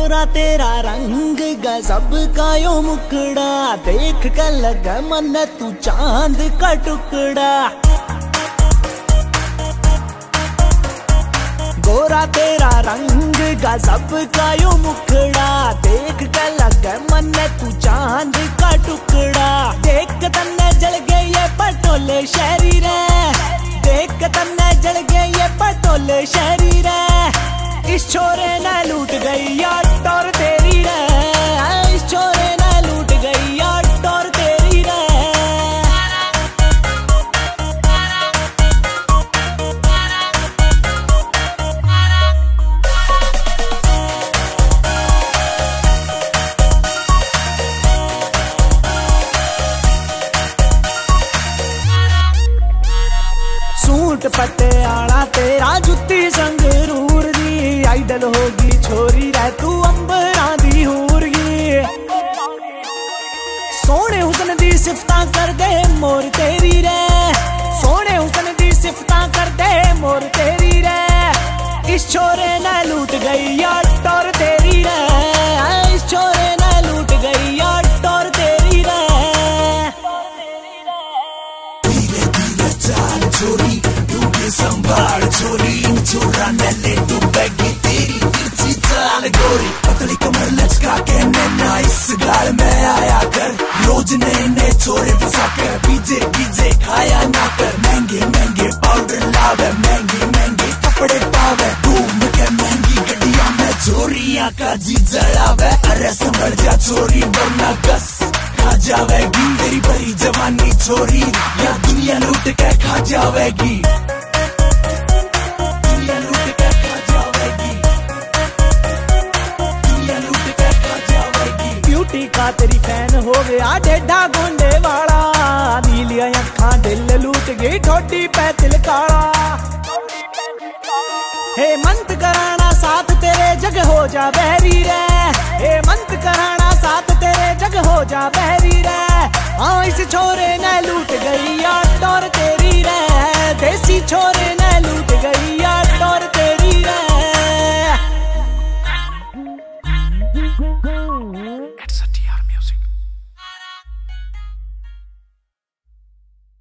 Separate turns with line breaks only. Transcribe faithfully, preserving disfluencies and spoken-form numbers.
गोरा तेरा रंग गजब का यो मुखड़ा, देख कर लगा मन तू चांद का टुकड़ा। गोरा तेरा रंग गजब का यो मुखड़ा, देख कर लगा मन तू चांद का टुकड़ा। देख तन्ने जल गए ये पटोले शरीर, देख तन्ने जल गए ये पटोले शरीर। इस छोरे ने लूट गई यार टोर तेरी रे, इस छोरे ने लूट गई यार टोर तेरी रे। सूट पटियाला तेरा जुत्ती संगरूर दी, आइडल होगी छोरी रह तू अंबरां दी हूरगी। सोने हुस्न दी सिफतां कर दे मोर तेरी रे, सोने हुस्न दी सिफतां कर दे मोर तेरी रे। इस छोरे ने लूट गई यार टोर तेरी रे, इस छोरे ने लूट गई यार टोर तेरी रे।
धीरे धीरे चाल छोरी संभाल छोरी, छोरा ने ले तू बैगी तेरी तिरछी चाल गोरी। पतली कमर लचका के नैना इस गाल में आया कर, रोज नए नए छोरे फंसा कर पीछे पीछे खाया ना कर। महंगे महंगे पाउडर लावे, महंगे महंगे कपड़े पावे, घूम के महंगी गड्डिया में चोरियां का जी जलावे। अरे संभल जा छोरी वरना गस खा जावेगी, तेरी बड़ी जवानी छोरी या दुनिया लूट के खा जावेगी।
ब्यूटी का तेरी फैन हो गया डेढ़ा गोंडे वाला, नीलिया अखा दिल लूट गई ठोडी पे तिल काला। हे मंत कराना साथ तेरे जग हो जा बहरी रे, हे मंत कराना साथ तेरे जग हो जा बहरी रे। हाँ इस छोरे ने लूट गई यार टोर तेरी रे, देसी छोरे